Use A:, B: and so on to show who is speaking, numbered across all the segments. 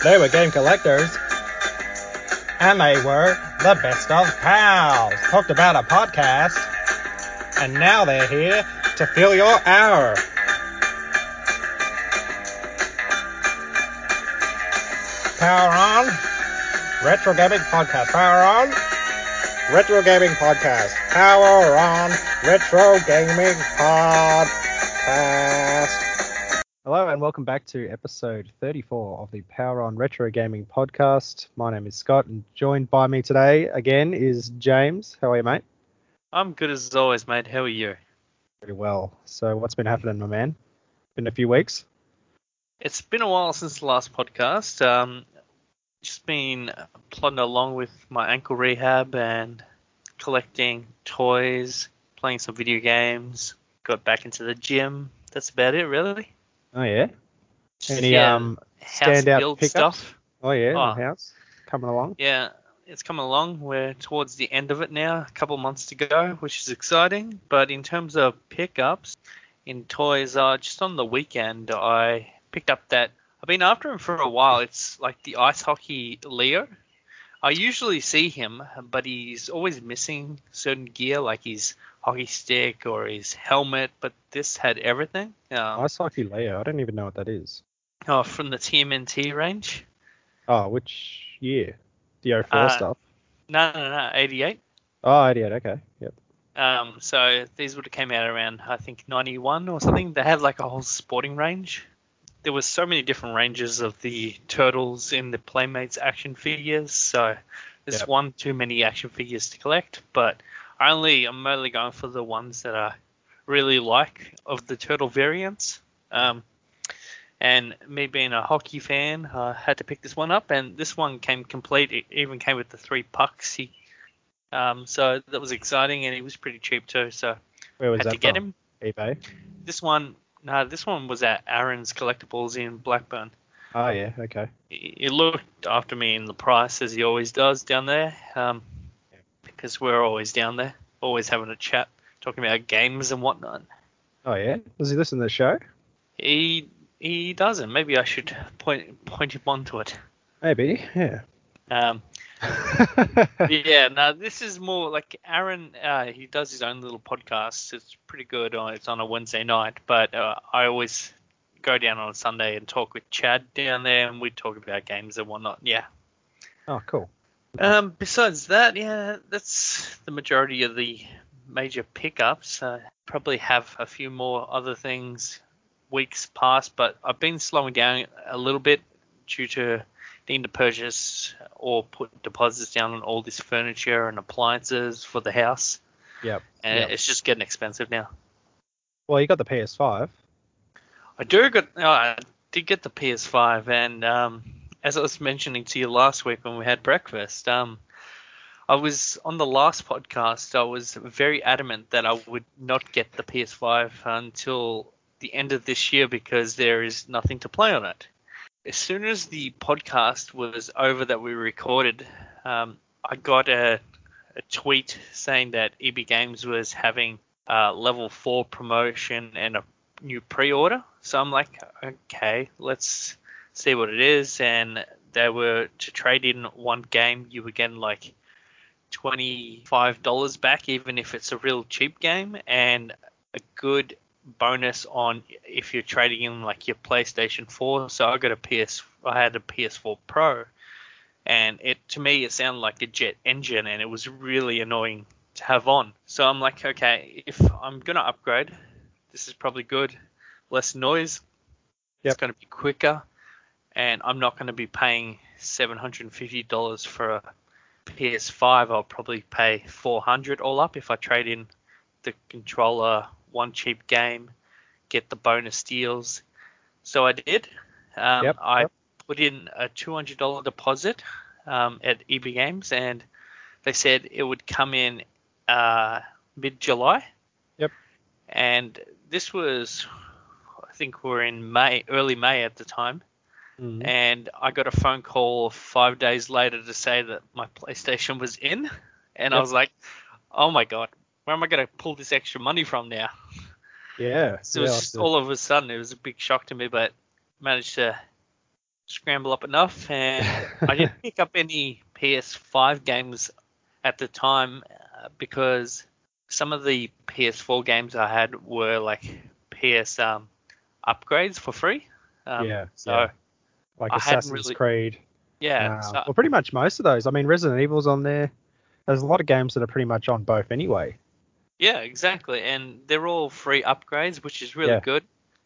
A: They were game collectors, and they were the best of pals. Talked about a podcast, and now they're here to fill your hour. Power on, Retro Gaming Podcast. Power on, Retro Gaming Podcast. Power on, Retro Gaming Podcast. Hello and welcome back to episode 34 of the Power on Retro Gaming Podcast. My name is Scott, and joined by me today again is James. How are you, mate?
B: I'm good as always, mate. How are you?
A: Pretty well. So what's been happening, my man? Been a few weeks?
B: It's been a while since the last podcast. Just been plodding along with my ankle rehab and collecting toys, playing some video games, got back into the gym. That's about it, really.
A: Oh, yeah? Any
B: house
A: standout
B: build
A: pickups?
B: stuff.
A: Oh, yeah,
B: Oh.
A: the house coming along?
B: Yeah, it's coming along. We're towards the end of it now, a couple months to go, which is exciting. But in terms of pickups in toys, just on the weekend, I picked up that. I've been after him for a while. It's like the ice hockey Leo. I usually see him, but he's always missing certain gear, like his hockey stick or his helmet. But this had everything.
A: Ice Hockey Leo. I don't even know what that is.
B: From the TMNT range.
A: Oh, which year? The 04 stuff?
B: No, 88.
A: Oh, 88, okay. Yep.
B: So these would have came out around, I think, 91 or something. They had like a whole sporting range. There was so many different ranges of the Turtles in the Playmates action figures, so there's one too many action figures to collect, but I'm only going for the ones that I really like of the Turtle variants. And me being a hockey fan, I had to pick this one up, and this one came complete. It even came with the 3 pucks. So that was exciting, and he was pretty cheap too, so
A: Where was
B: had
A: that
B: to get
A: from?
B: him.
A: eBay?
B: This one was at Aaron's Collectibles in Blackburn.
A: Oh, yeah, okay.
B: He looked after me in the price, as he always does down there, because we're always down there, always having a chat, talking about games and whatnot.
A: Oh, yeah? Does he listen to the show?
B: He doesn't. Maybe I should point him onto it.
A: Maybe, yeah.
B: Yeah, no, this is more like Aaron. He does his own little podcast. It's pretty good. It's on a Wednesday night, but I always go down on a Sunday and talk with Chad down there, and we talk about games and whatnot. Yeah.
A: Oh, cool.
B: Besides that, yeah, that's the majority of the major pickups. Probably have a few more other things weeks past, but I've been slowing down a little bit due to needing to purchase or put deposits down on all this furniture and appliances for the house.
A: Yep.
B: And
A: yep.
B: it's just getting expensive now.
A: Well, you got the PS5.
B: I did get the PS5, and as I was mentioning to you last week when we had breakfast, I was on the last podcast. I was very adamant that I would not get the PS5 until the end of this year because there is nothing to play on it. As soon as the podcast was over that we recorded, I got a tweet saying that EB Games was having level 4 promotion and a new pre-order. So I'm like, okay, let's see what it is. And they were to trade in one game, you were getting like $25 back, even if it's a real cheap game, and a good bonus on if you're trading in like your PlayStation 4. So I had a PS4 Pro, and to me it sounded like a jet engine, and it was really annoying to have on. So I'm like, okay, if I'm gonna upgrade, this is probably good. Less noise. It's gonna be quicker, and I'm not gonna be paying $750 for a PS5. I'll probably pay $400 all up if I trade in the controller, one cheap game, get the bonus deals. So I did. I put in a $200 deposit at EB Games, and they said it would come in mid-July.
A: Yep.
B: And this was, I think we're in early May at the time.
A: Mm-hmm.
B: And I got a phone call 5 days later to say that my PlayStation was in. And I was like, oh my God, where am I going to pull this extra money from now?
A: Yeah.
B: So it was just all of a sudden, it was a big shock to me, but managed to scramble up enough, and I didn't pick up any PS5 games at the time because some of the PS4 games I had were like PS upgrades for free. So
A: like
B: I hadn't
A: Assassin's
B: really,
A: Creed.
B: yeah. So
A: Well, pretty much most of those. I mean, Resident Evil's on there. There's a lot of games that are pretty much on both anyway.
B: yeah, exactly, and they're all free upgrades, which is really
A: Yeah.
B: good.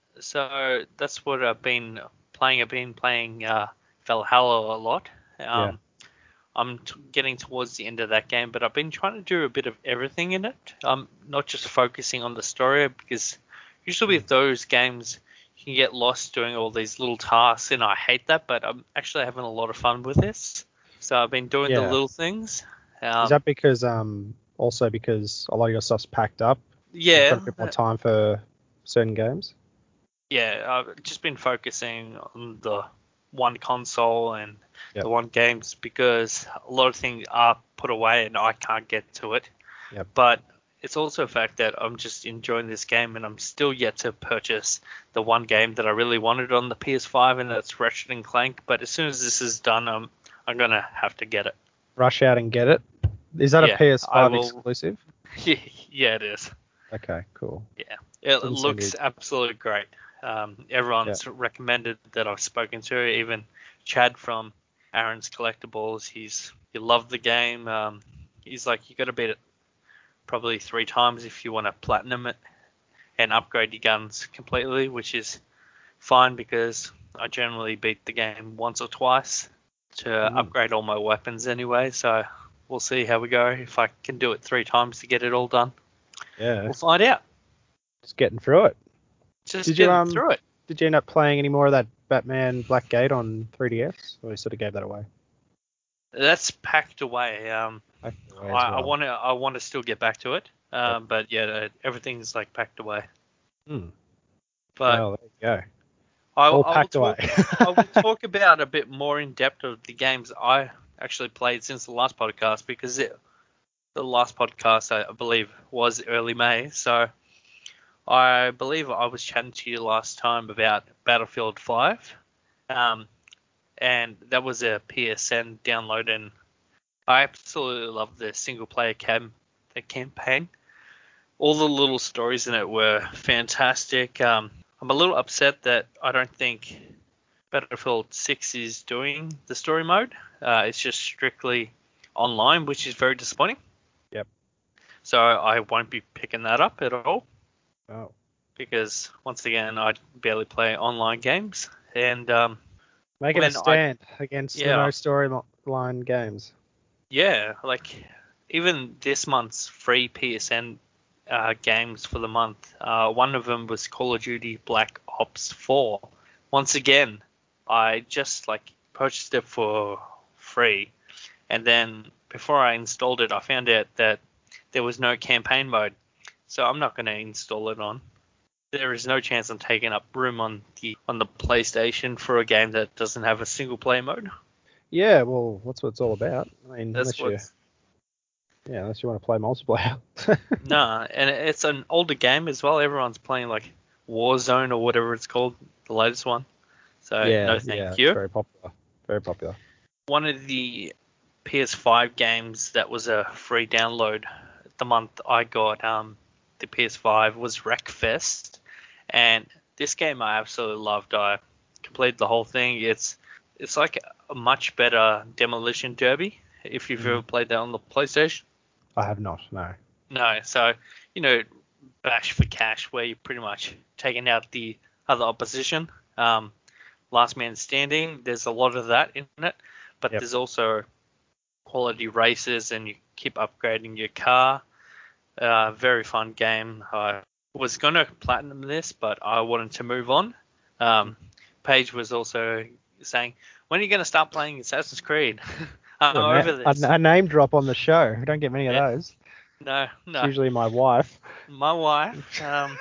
B: So that's what I've been playing. I've been playing Valhalla a lot.
A: Yeah.
B: I'm getting towards the end of that game, but I've been trying to do a bit of everything in it. I'm not just focusing on the story because usually with those games you can get lost doing all these little tasks, and I hate that. But I'm actually having a lot of fun with this. So I've been doing the
A: Yeah.
B: little things.
A: Is that because also because a lot of your stuff's packed up? You've got
B: Yeah,
A: a bit more time for certain games?
B: yeah. I've just been focusing on the one console and
A: Yep.
B: the one games because a lot of things are put away and I can't get to it.
A: Yep.
B: But it's also a fact that I'm just enjoying this game and I'm still yet to purchase the one game that I really wanted on the PS5, and that's Ratchet and Clank. But as soon as this is done, I'm gonna have to get it.
A: Rush out and get it. Is that a
B: Yeah, I
A: PS5
B: will.
A: exclusive?
B: Yeah, it is.
A: Okay, cool.
B: Yeah, it
A: Doesn't seem
B: looks
A: to-
B: absolutely great. Everyone's recommended that I've spoken to, even Chad from Aaron's Collectibles. He loved the game. He's like, you got to beat it probably 3 times if you want to platinum it and upgrade your guns completely, which is fine because I generally beat the game once or twice to upgrade all my weapons anyway. So we'll see how we go. If I can do it 3 times to get it all done,
A: Yeah.
B: we'll find out.
A: Just getting through it.
B: Just
A: Did you
B: getting through it.
A: Did you end up playing any more of that Batman Black Gate on 3DS, or you sort of gave that away?
B: That's packed away.
A: Packed away as
B: I
A: well.
B: want to still get back to it. But yeah, everything's like packed away.
A: Hmm.
B: But
A: Well, there you go.
B: I
A: All
B: will
A: packed
B: talk.
A: away.
B: I will talk about a bit more in depth of the games I actually played since the last podcast because the last podcast I believe was early May. So I believe I was chatting to you last time about Battlefield 5. And that was a PSN download, and I absolutely loved the single player the campaign. All the little stories in it were fantastic. I'm a little upset that I don't think Battlefield 6 is doing the story mode. It's just strictly online, which is very disappointing.
A: Yep.
B: So I won't be picking that up at all
A: Oh.
B: because once again I barely play online games, and
A: Making a stand against the no storyline games.
B: Yeah, like even this month's free PSN games for the month, one of them was Call of Duty Black Ops 4. Once again, I just like purchased it for free, and then before I installed it, I found out that there was no campaign mode, so I'm not going to install it on. There is no chance I'm taking up room on the PlayStation for a game that doesn't have a single player mode.
A: Yeah, well, that's what it's all about. I mean,
B: That's
A: unless you want to play multiplayer.
B: Nah, and it's an older game as well. Everyone's playing like Warzone or whatever it's called, the latest one. So no, thank you.
A: It's very popular. Very popular.
B: One of the PS5 games that was a free download the month I got the PS5 was Wreckfest, and this game I absolutely loved. I completed the whole thing. It's like a much better Demolition Derby if you've ever played that on the PlayStation.
A: I have not, no.
B: No, so Bash for Cash, where you're pretty much taking out the other opposition. Last man standing. There's a lot of that in it, but
A: Yep.
B: there's also quality races, and you keep upgrading your car. Very fun game. I was gonna platinum this, but I wanted to move on. Paige was also saying, "When are you gonna start playing Assassin's Creed?" I'm over this.
A: A name drop on the show. We don't get many of
B: Yeah.
A: those.
B: No.
A: It's usually my wife.
B: My wife.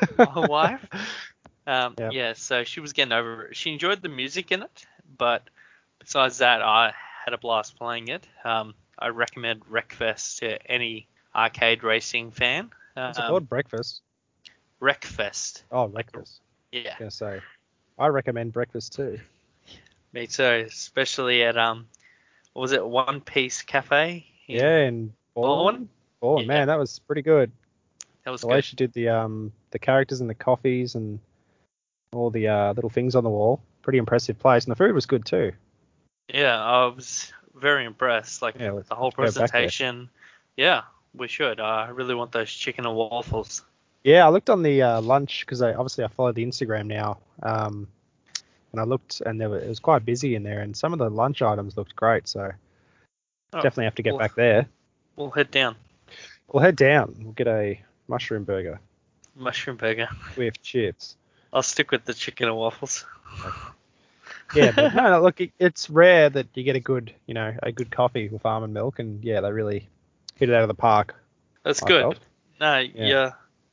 A: Yep.
B: Yeah, so she was getting over it. She enjoyed the music in it, but besides that, I had a blast playing it. I recommend Wreckfest to any arcade racing fan.
A: What's it called? Breakfast?
B: Wreckfest.
A: Oh, breakfast.
B: Yeah.
A: I was going to say, I recommend breakfast too.
B: Me too, especially at what was it, One Piece Cafe in
A: Yeah, and
B: Bourne?
A: Born,
B: Yeah,
A: man, that was pretty good.
B: that was
A: The way
B: good.
A: she did the characters and the coffees and all the little things on the wall. Pretty impressive place, and the food was good too.
B: Yeah, I was very impressed. Like
A: Yeah, let's
B: the whole
A: go back there.
B: presentation. Yeah, we should. I really want those chicken and waffles.
A: Yeah, I looked on the lunch because I follow the Instagram now. And I looked, and it was quite busy in there, and some of the lunch items looked great. So
B: Oh,
A: definitely have to get
B: we'll,
A: back there.
B: we'll head down.
A: We'll head down. We'll get a mushroom burger
B: Mushroom burger.
A: with chips.
B: I'll stick with the chicken and waffles.
A: Yeah, but no, look, it's rare that you get a good coffee with almond milk, and yeah, they really hit it out of the park.
B: That's
A: I
B: good.
A: felt.
B: No,
A: Yeah,
B: yeah,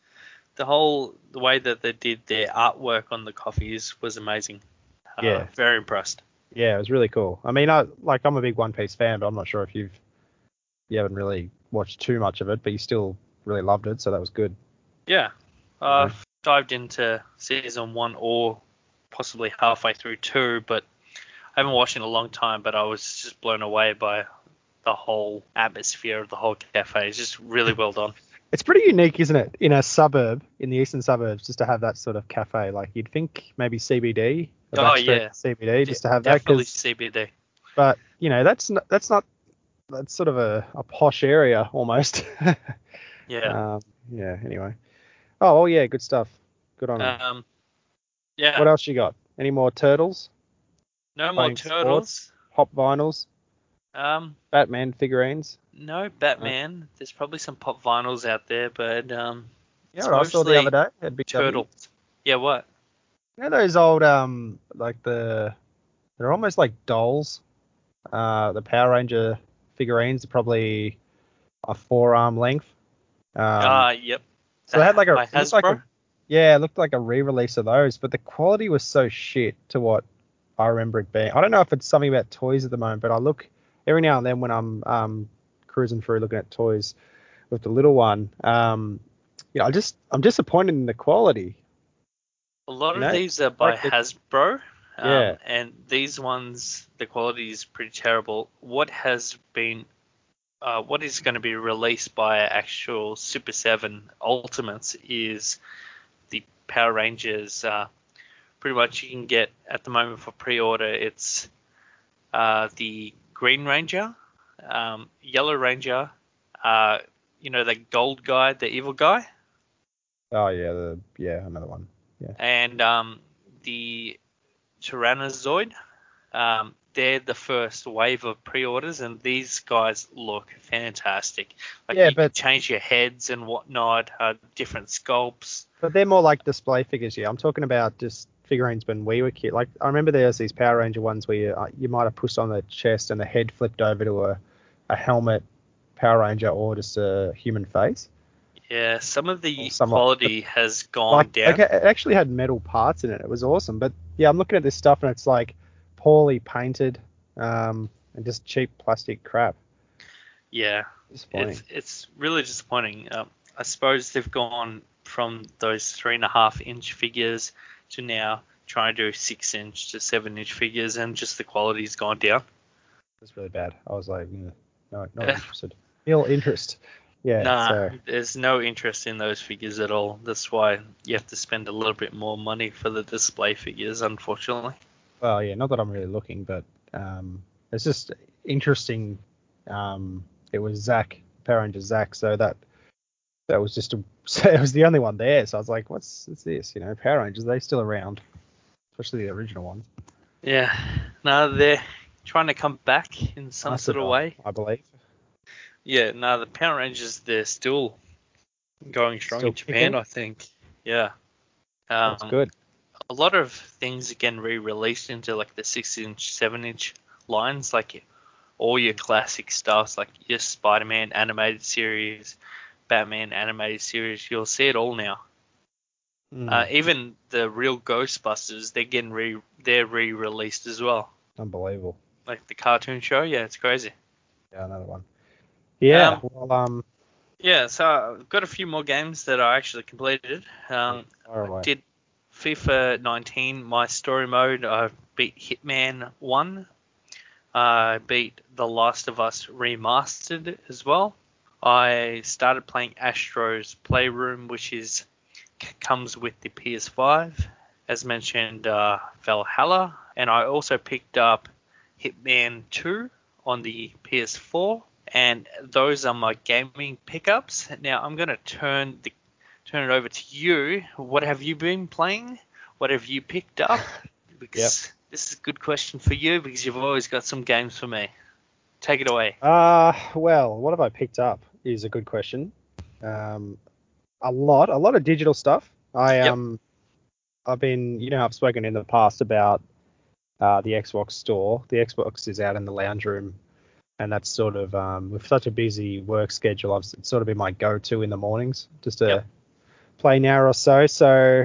B: the way that they did their artwork on the coffees was amazing.
A: yeah,
B: Very impressed.
A: yeah, it was really cool. I mean, I'm a big One Piece fan, but I'm not sure if you haven't really watched too much of it, but you still really loved it, so that was good.
B: Yeah,
A: Yeah,
B: I've dived into season 1 or possibly halfway through 2, but I haven't watched it in a long time. But I was just blown away by the whole atmosphere of the whole cafe. It's just really well done.
A: it's pretty unique, isn't it, in a suburb, in the eastern suburbs, just to have that sort of cafe. Like you'd think maybe CBD, a
B: Oh
A: backstreet
B: yeah,
A: CBD, just to have that,
B: definitely
A: because
B: CBD.
A: but that's sort of a posh area almost.
B: Yeah.
A: Yeah. Anyway. Oh, well, yeah. Good stuff. Good on them.
B: Um.
A: What
B: Yeah.
A: else you got? Any more turtles
B: No more
A: playing sports?
B: turtles.
A: Pop vinyls?
B: Um.
A: Batman figurines?
B: No
A: No.
B: Batman. There's probably some pop vinyls out there, but
A: You know
B: it's
A: what I saw the other
B: mostly
A: day at Big W?
B: turtles. Yeah. What?
A: You know those old like they're almost like dolls. The Power Ranger figurines are probably a forearm length. Um,
B: Yep.
A: so they had like
B: By
A: it looked like
B: Hasbro.
A: it looked like a re-release of those, but the quality was so shit to what I remember it being. I don't know if it's something about toys at the moment, but I look every now and then when I'm cruising through looking at toys with the little one. I'm disappointed in the quality.
B: A lot
A: You
B: of
A: know,
B: these are by
A: like the
B: Hasbro,
A: yeah,
B: and these ones, the quality is pretty terrible. What is going to be released by actual Super 7 Ultimates is the Power Rangers. Pretty much you can get at the moment for pre-order. It's the Green Ranger, Yellow Ranger, uh, the gold guy, the evil guy,
A: oh yeah, another one. Yeah,
B: and the Tyrannozoid. They're the first wave of pre-orders, and these guys look fantastic. Like
A: yeah,
B: you can change your heads and whatnot, different sculpts.
A: but they're more like display figures. Yeah, I'm talking about just figurines when we were kids. Like I remember there's these Power Ranger ones where you might have pushed on the chest and the head flipped over to a helmet Power Ranger or just a human face
B: Yeah, some of
A: or
B: the
A: somewhat. But
B: quality has
A: like
B: gone down.
A: okay, it actually had metal parts in it. It was awesome. But yeah, I'm looking at this stuff and it's like poorly painted, and just cheap plastic crap.
B: Yeah,
A: Disappointing.
B: it's really disappointing. I suppose they've gone from those 3.5-inch figures to now trying to do 6-inch to 7-inch figures, and just the quality's gone down.
A: It's really bad. I was like, no, not interested. Nil interest. Yeah.
B: Nah,
A: So
B: there's no interest in those figures at all. That's why you have to spend a little bit more money for the display figures, unfortunately.
A: well, yeah, not that I'm really looking, but it's just interesting. It was Zach, Power Ranger Zach, so that was just so it was the only one there. So I was like, what's this? Power Rangers, they still around, especially the original ones.
B: Yeah, no, they're trying to come back in some
A: Lasted
B: sort of
A: on,
B: way.
A: I believe.
B: Yeah, no, the Power Rangers, they're still going strong
A: Still
B: in Japan,
A: kicking.
B: I think. Yeah.
A: That's
B: Um,
A: good.
B: a lot of things again re-released into like the 6-inch, 7-inch lines, like all your classic stuffs, like your Spider-Man animated series, Batman animated series. You'll see it all now.
A: Mm,
B: Even the real Ghostbusters, they're re-released as well.
A: unbelievable.
B: Like the cartoon show, yeah, it's crazy.
A: Yeah, another one. Yeah.
B: Um,
A: Well,
B: yeah, so I've got a few more games that I actually completed.
A: far
B: I
A: away.
B: did FIFA 19, my story mode, I beat Hitman 1. I beat The Last of Us Remastered as well. I started playing Astro's Playroom, which comes with the PS5. As mentioned, Valhalla. And I also picked up Hitman 2 on the PS4. And those are my gaming pickups. Now I'm going to turn it over to you. What have you been playing? What have you picked up? Because this is a good question for you because you've always got some games for me. Take it away.
A: Well, what have I picked up is a good question. A lot of digital stuff. I've been, I've spoken in the past about the Xbox store. The Xbox is out in the lounge room, and that's sort of with such a busy work schedule, it's sort of been my go-to in the mornings just to play an hour or so. So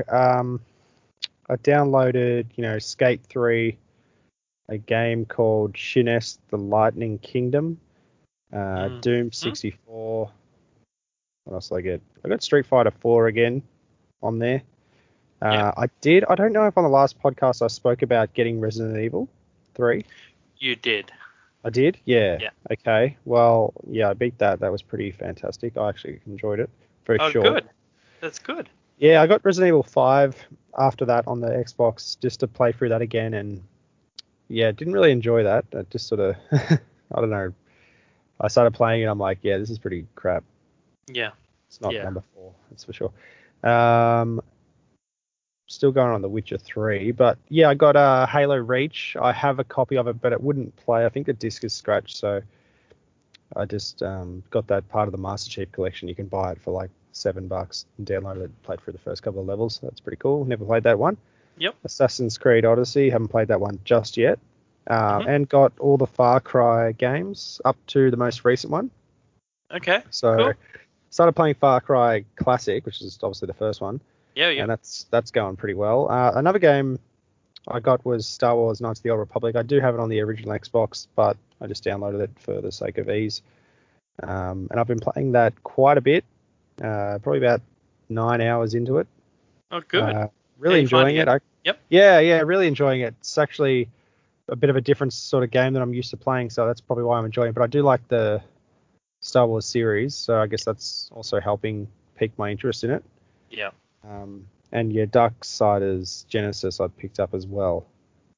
A: I downloaded, Skate 3, a game called Shines the Lightning Kingdom, Doom 64. What else did I get? I got Street Fighter 4 again on there. I don't know if on the last podcast I spoke about getting Resident Evil 3.
B: You did.
A: I did? Yeah. Okay. Well, I beat that. That was pretty fantastic. I actually enjoyed it. Very short.
B: Oh, good. That's good.
A: Yeah, I got Resident Evil 5 after that on the Xbox just to play through that again, and didn't really enjoy that. I just sort of, I don't know. I started playing it, I'm like, this is pretty crap.
B: Yeah.
A: It's not number 4, that's for sure. Still going on The Witcher 3, but I got Halo Reach. I have a copy of it, but it wouldn't play. I think the disc is scratched, so I just got that part of the Master Chief Collection. You can buy it for like $7 and download it. Played through the first couple of levels. That's pretty cool. Never played that one.
B: Yep.
A: Assassin's Creed Odyssey. Haven't played that one just yet. And got all the Far Cry games up to the most recent one.
B: Okay.
A: So
B: cool.
A: Started playing Far Cry Classic, which is obviously the first one.
B: Yeah.
A: And that's going pretty well. Another game I got was Star Wars Knights of the Old Republic. I do have it on the original Xbox, but I just downloaded it for the sake of ease. And I've been playing that quite a bit. Probably about 9 hours into it.
B: Oh, good.
A: Really enjoying it.
B: Yep.
A: Yeah, really enjoying it. It's actually a bit of a different sort of game than I'm used to playing, so that's probably why I'm enjoying it. But I do like the Star Wars series, so I guess that's also helping pique my interest in it.
B: Yeah.
A: And Darksiders Genesis I picked up as well.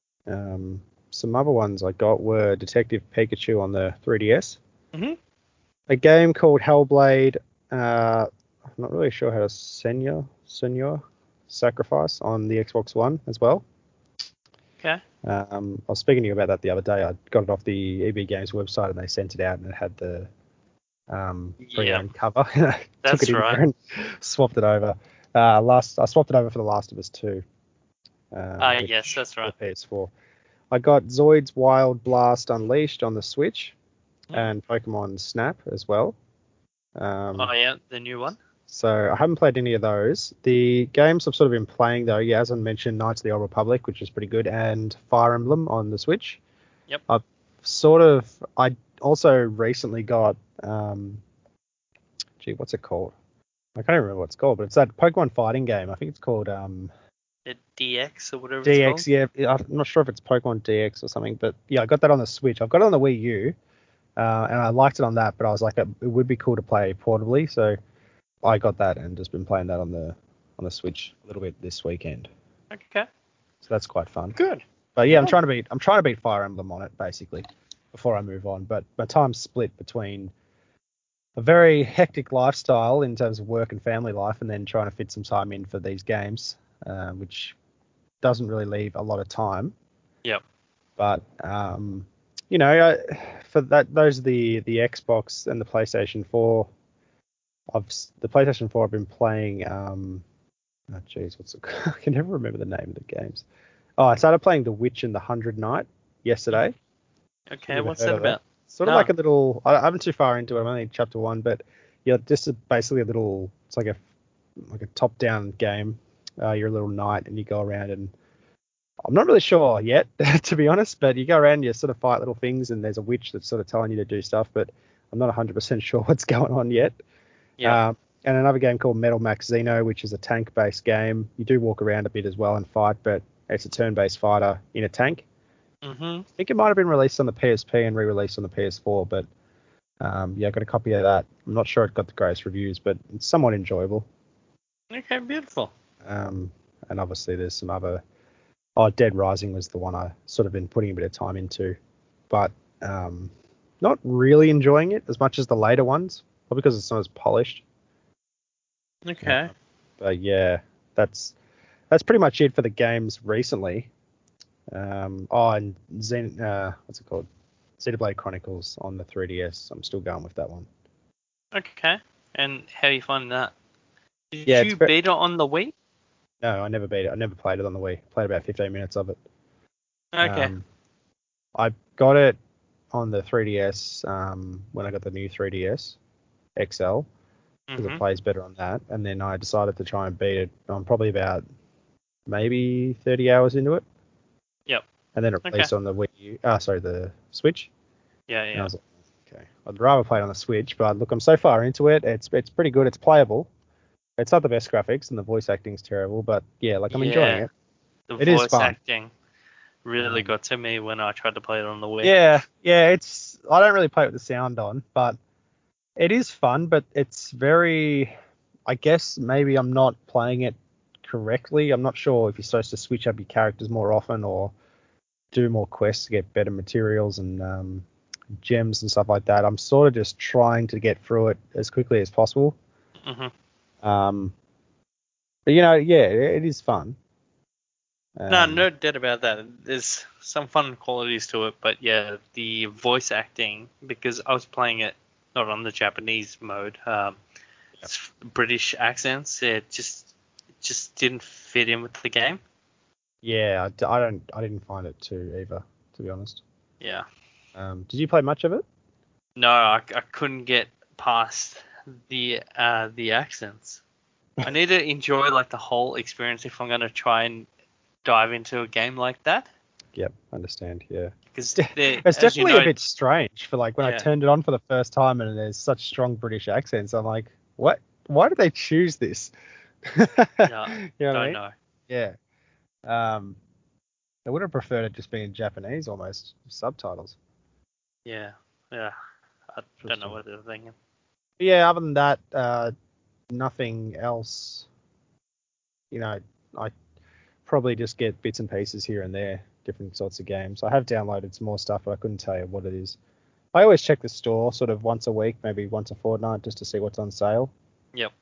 A: Some other ones I got were Detective Pikachu on the 3DS.
B: Mm-hmm.
A: A game called Hellblade. I'm not really sure how to Senua Sacrifice on the Xbox One as well.
B: Okay.
A: I was speaking to you about that the other day. I got it off the EB Games website and they sent it out and it had the pre-owned cover.
B: That's
A: took it in
B: right.
A: there and swapped it over. I swapped it over for The Last of Us 2.
B: Yes, that's right.
A: The PS4. I got Zoid's Wild Blast Unleashed on the Switch and Pokemon Snap as well.
B: The new one.
A: So I haven't played any of those. The games I've sort of been playing though, as I mentioned, Knights of the Old Republic, which is pretty good, and Fire Emblem on the Switch.
B: Yep.
A: I also recently got what's it called? I can't even remember what it's called, but it's that Pokemon fighting game. I think it's called
B: The DX or whatever
A: DX.
B: it's called.
A: Yeah, I'm not sure if it's Pokemon DX or something, but I got that on the Switch. I've got it on the Wii U, and I liked it on that, but I was like, it would be cool to play portably, so I got that and just been playing that on the Switch a little bit this weekend.
B: Okay.
A: So that's quite fun.
B: Good.
A: But I'm trying to beat Fire Emblem on it basically before I move on. But my time's split between a very hectic lifestyle in terms of work and family life, and then trying to fit some time in for these games, which doesn't really leave a lot of time.
B: Yep.
A: But for that, those are the Xbox and the PlayStation 4. The PlayStation 4 I've been playing. What's it? I can never remember the name of the games. Oh, I started playing The Witch and the 100 Knight yesterday.
B: Okay, what's that about?
A: Sort of like a little. I haven't too far into it. I'm only chapter 1, but just basically a little. It's like a top-down game. You're a little knight and you go around and I'm not really sure yet, to be honest. But you go around and you sort of fight little things, and there's a witch that's sort of telling you to do stuff, but I'm not 100% sure what's going on yet.
B: Yeah.
A: and another game called Metal Max Xeno, which is a tank-based game. You do walk around a bit as well and fight, but it's a turn-based fighter in a tank.
B: Mm-hmm.
A: I think it might have been released on the PSP and re-released on the PS4, but yeah, I got a copy of that. I'm not sure it got the greatest reviews, but it's somewhat enjoyable.
B: Okay, beautiful.
A: And obviously there's some other... Oh, Dead Rising was the one I sort of been putting a bit of time into, but not really enjoying it as much as the later ones, probably because it's not as polished.
B: Okay.
A: But yeah, that's pretty much it for the games recently. And what's it called? Xenoblade Chronicles on the 3DS. I'm still going with that one.
B: Okay. And how are you finding that? Did
A: Yeah,
B: you beat it on the Wii?
A: No, I never beat it. I never played it on the Wii. I played about 15 minutes of it.
B: Okay.
A: I got it on the 3DS when I got the new 3DS XL because it plays better on that. And then I decided to try and beat it. I'm probably about maybe 30 hours into it.
B: Yep.
A: And then it released on the the Switch.
B: Yeah,
A: And I
B: yeah.
A: was like, okay, I'd rather play it on the Switch, but look, I'm so far into it. It's pretty good. It's playable. It's not the best graphics and the voice acting's terrible, but yeah, like I'm enjoying it.
B: The
A: It is
B: voice
A: fun.
B: acting really got to me when I tried to play it on the Wii.
A: Yeah, I don't really play it with the sound on, but it is fun, but it's very, I guess maybe I'm not playing it correctly. I'm not sure if you're supposed to switch up your characters more often or do more quests to get better materials and gems and stuff like that. I'm sort of just trying to get through it as quickly as possible. But yeah, it is fun.
B: No doubt about that. There's some fun qualities to it, but yeah, the voice acting, because I was playing it not on the Japanese mode, it's British accents, it just didn't fit in with the game.
A: Yeah, I didn't find it too either, to be honest.
B: Yeah.
A: Did you play much of it?
B: No, I couldn't get past the accents. I need to enjoy like the whole experience if I'm gonna try and dive into a game like that.
A: Yep, understand. Yeah,
B: Because
A: it's definitely a bit strange for like when I
B: yeah,
A: turned it on for the first time and there's such strong British accents. I'm like, what? Why did they choose this?
B: yeah,
A: You know what I
B: don't
A: mean?
B: know.
A: Yeah. I would have preferred it just being Japanese almost subtitles.
B: Yeah, yeah, I don't know
A: Interesting.
B: what they're thinking.
A: Yeah. Other than that, nothing else. You know, I probably just get bits and pieces here and there, different sorts of games. I have downloaded some more stuff, but I couldn't tell you what it is. I always check the store sort of once a week, maybe once a fortnight, just to see what's on sale.
B: Yep.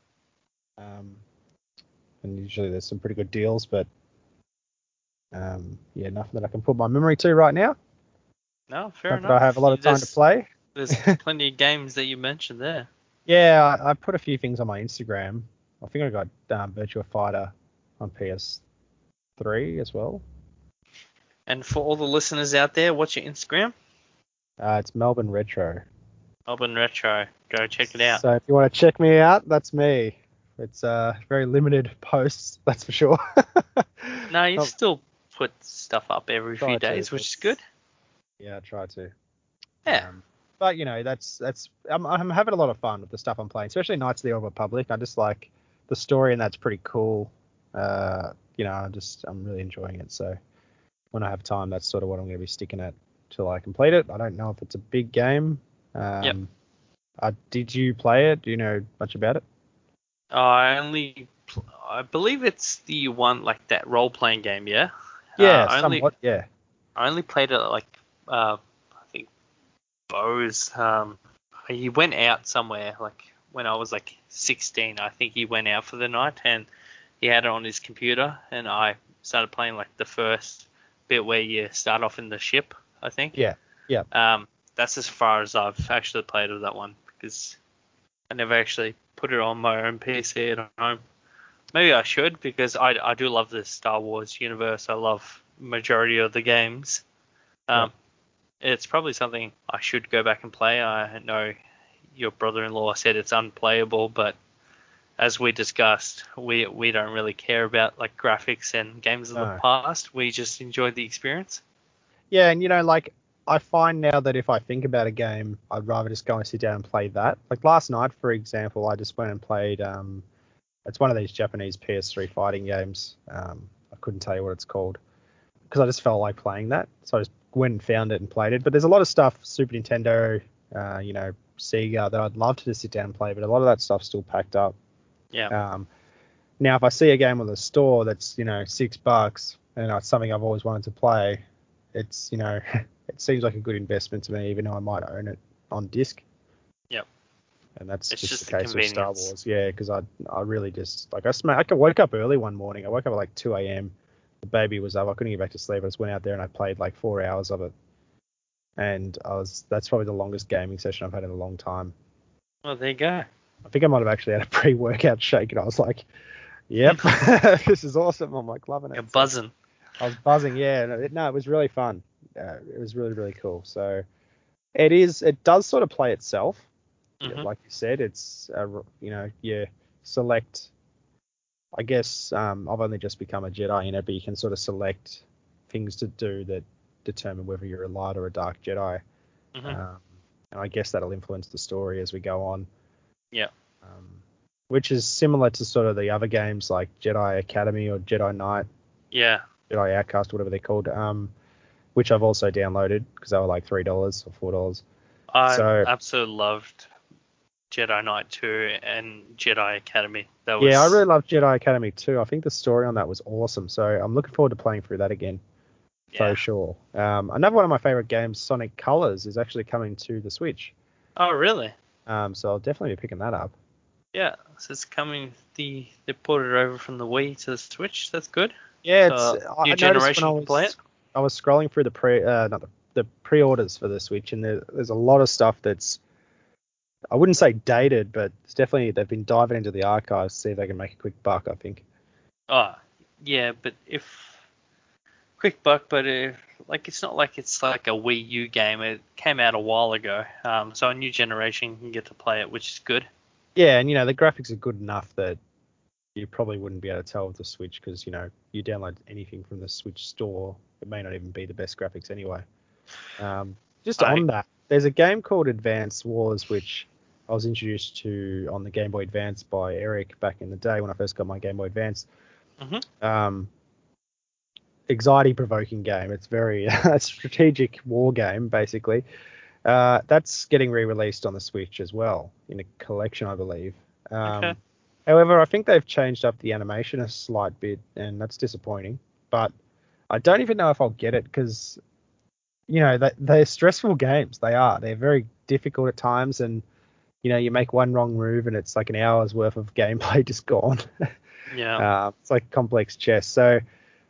A: And usually there's some pretty good deals, but yeah, nothing that I can put my memory to right now.
B: No, fair
A: Not that I have a
B: enough.
A: lot of time to play.
B: There's plenty of games that you mentioned there.
A: Yeah, I put a few things on my Instagram. I think I got Virtua Fighter on PS3 as well.
B: And for all the listeners out there, what's your Instagram?
A: It's Melbourne Retro.
B: Melbourne Retro. Go check it out.
A: So if you want to check me out, that's me. It's very limited posts, that's for sure.
B: No, you
A: Oh,
B: still put stuff up every
A: try
B: few
A: to,
B: days,
A: but
B: which is good.
A: yeah, I try to.
B: Yeah.
A: But you know, that's I'm having a lot of fun with the stuff I'm playing, especially Knights of the Old Republic. I just like the story, and that's pretty cool. You know, I'm really enjoying it. So when I have time, that's sort of what I'm going to be sticking at till I complete it. I don't know if it's a big game.
B: Yep.
A: Did you play it? Do you know much about it?
B: I believe it's the one like that role playing game, yeah.
A: Yeah, somewhat. Yeah.
B: I only played it like I think Bose. He went out somewhere like when I was like 16. I think he went out for the night and he had it on his computer, and I started playing like the first bit where you start off in the ship. I think.
A: Yeah. Yeah.
B: That's as far as I've actually played of that one because I never actually put it on my own PC at home. Maybe I should because I do love the Star Wars universe. I love majority of the games.
A: Yeah.
B: It's probably something I should go back and play. I know your brother-in-law said it's unplayable, but as we discussed, we don't really care about like graphics and games of the
A: No.
B: past. We just enjoy the experience.
A: Yeah, and you know, like I find now that if I think about a game, I'd rather just go and sit down and play that. Like last night, for example, I just went and played. It's one of these Japanese PS3 fighting games. I couldn't tell you what it's called because I just felt like playing that. So I just went and found it and played it. But there's a lot of stuff, Super Nintendo, Sega, that I'd love to just sit down and play, but a lot of that stuff's still packed up.
B: Yeah.
A: Now, if I see a game on the store that's, $6 and it's something I've always wanted to play, it's, it seems like a good investment to me, even though I might own it on disc.
B: Yep.
A: And that's
B: It's
A: just
B: just
A: the
B: the
A: case with Star
B: convenience.
A: Wars. Yeah, because I really just, like, I woke up early one morning. I woke up at like 2 a.m. The baby was up. I couldn't get back to sleep. I just went out there and I played like 4 hours of it. And that's probably the longest gaming session I've had in a long time.
B: Well, there you go.
A: I think I might have actually had a pre-workout shake, and I was like, "Yep, this is awesome." I'm like loving it.
B: You're buzzing.
A: I was buzzing, yeah. No, it was really fun. It was really, really cool. So it does sort of play itself,
B: Mm-hmm.
A: like you said. It's you select. I guess I've only just become a Jedi, but you can sort of select things to do that determine whether you're a light or a dark Jedi.
B: Mm-hmm.
A: And I guess that'll influence the story as we go on.
B: Yeah.
A: Which is similar to sort of the other games like Jedi Academy or Jedi Knight,
B: Yeah.
A: Jedi Outcast, whatever they're called, which I've also downloaded because they were like $3 or $4.
B: I
A: So
B: absolutely loved Jedi Knight 2 and Jedi Academy. That
A: yeah, I
B: was
A: really love Jedi Academy too. I think the story on that was awesome. So I'm looking forward to playing through that again for sure. Another one of my favorite games, Sonic Colors, is actually coming to the Switch.
B: Oh, really?
A: So I'll definitely be picking that up.
B: Yeah. So it's coming. They ported it over from the Wii to the Switch. That's good.
A: Yeah,
B: So
A: I
B: new
A: noticed when
B: generation can play it.
A: I was scrolling through the pre-orders for the Switch, and there's a lot of stuff that's, I wouldn't say dated, but it's definitely, they've been diving into the archives to see if they can make a quick buck, I think.
B: Oh, yeah, but if quick buck, but if, like it's not like it's like a Wii U game. It came out a while ago, so a new generation can get to play it, which is good.
A: Yeah, and the graphics are good enough that you probably wouldn't be able to tell with the Switch because, you download anything from the Switch store, it may not even be the best graphics anyway. Just
B: I
A: on that, there's a game called Advance Wars, which I was introduced to on the Game Boy Advance by Eric back in the day when I first got my Game Boy Advance.
B: mm-hmm.
A: Anxiety-provoking game. It's very a strategic war game, basically. That's getting re-released on the Switch as well in a collection, I believe.
B: Okay.
A: However, I think they've changed up the animation a slight bit, and that's disappointing. But I don't even know if I'll get it because, they're stressful games. They are. They're very difficult at times, and, you make one wrong move and it's like an hour's worth of gameplay just gone.
B: Yeah.
A: It's like complex chess. So,